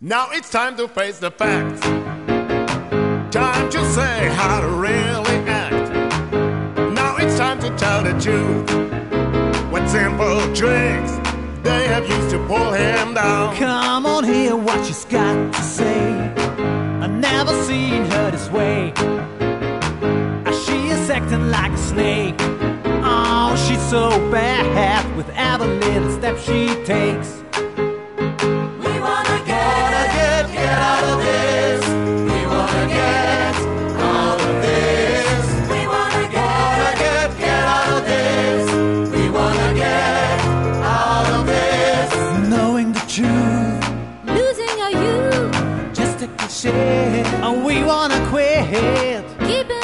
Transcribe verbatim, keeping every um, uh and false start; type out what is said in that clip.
Now it's time to face the facts. Time to say how to really act. Now it's time to tell the truth. What simple tricks they have used to pull him down. Come on, hear what she's got to say. I've never seen her this way. She is acting like a snake. Oh, she's so bad with every little step she takes. We wanna get, get, get out of this. We wanna get out of this. We wanna get, get, get out of this. We wanna get out of this. Knowing the truth, losing our youth, just a cliche. Oh, we wanna quit. Keep it